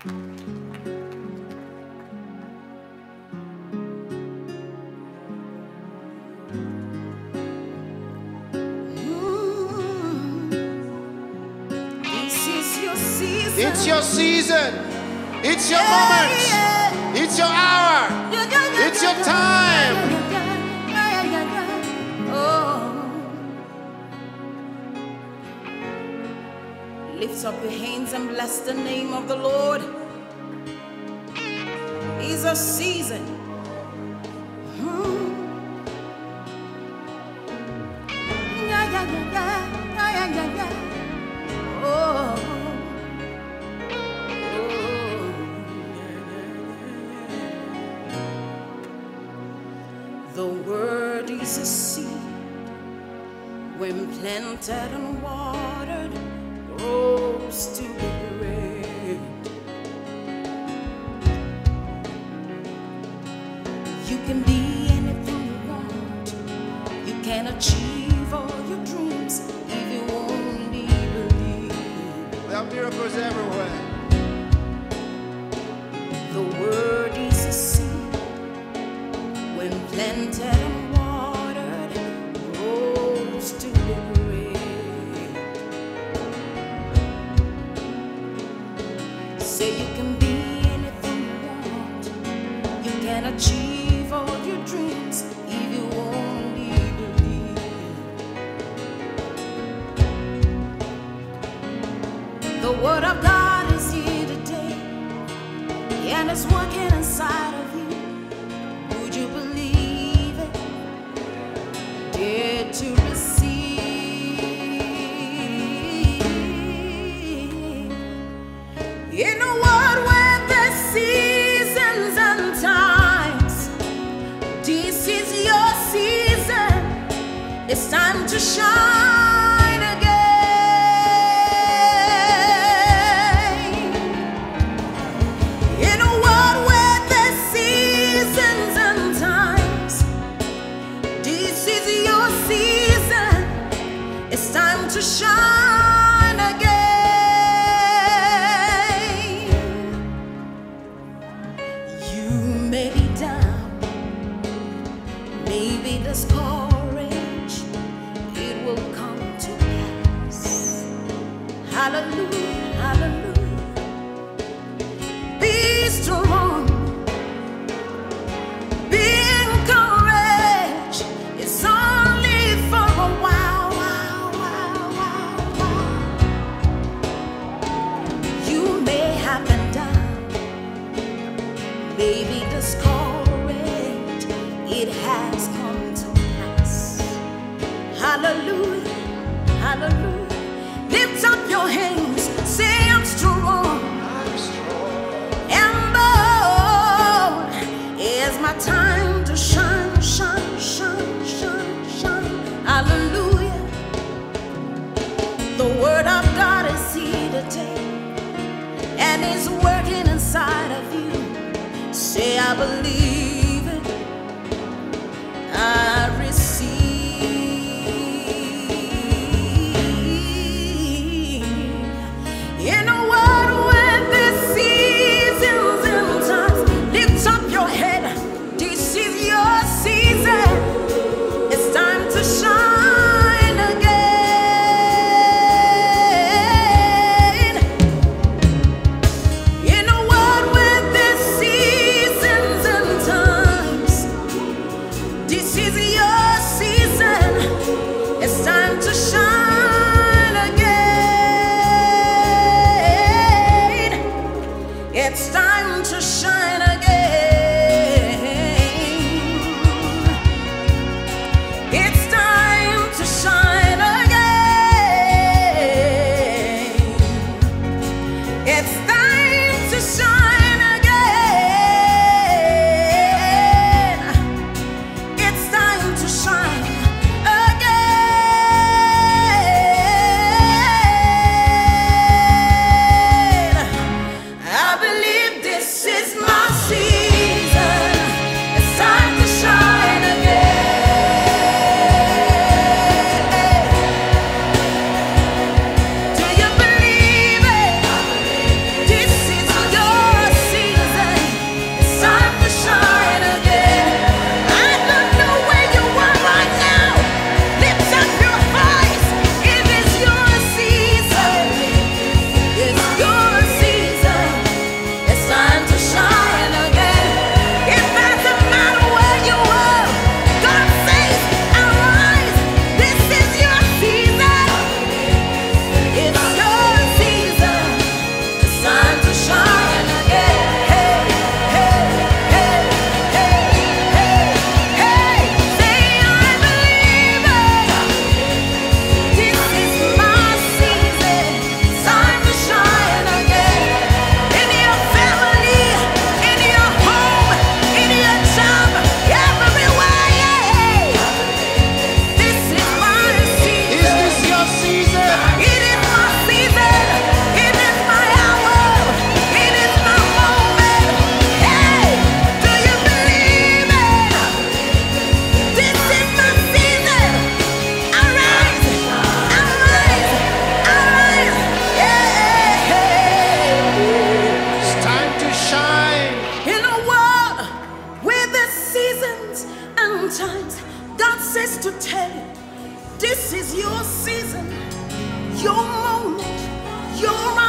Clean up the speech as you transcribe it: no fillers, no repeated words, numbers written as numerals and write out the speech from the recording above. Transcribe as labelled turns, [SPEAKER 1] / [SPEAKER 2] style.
[SPEAKER 1] It's your season. It's your moment. It's your hour. It's your time.
[SPEAKER 2] Lift up your hands and bless the name of the Lord. It's a season. The word is a seed, when planted and watered, grows to be great. You can be anything you want. You can achieve all your dreams if you only believe.
[SPEAKER 1] There are miracles everywhere.
[SPEAKER 2] The word is a seed, when planted and watered, grows to be great. Say you can be anything you want. You can achieve all your dreams if you only believe. The word of God is here today, and it's working inside of you. Would you believe it? Dare to receive. In a world where there's seasons and times, this is your season. It's time to shine again. In a world where there's seasons and times, this is your season. It's time to shine again. You may be down, maybe discouraged. It will come to pass. Hallelujah, hallelujah. Be strong, be encouraged. It's only for a while, You may have been down, maybe discouraged. It has come to pass. Hallelujah, hallelujah. Lift up your hands, say I'm strong.
[SPEAKER 1] I'm strong.
[SPEAKER 2] And bold is my time to shine, shine, shine, shine, shine. Hallelujah. The word of God is here today, and is working inside of you. Say I believe it, I receive. In a world where there's seasons and times, lift up your head. This is your season. It's time to shine again. In a world where there's seasons and times, this is your says to tell you, this is your season, your moment, your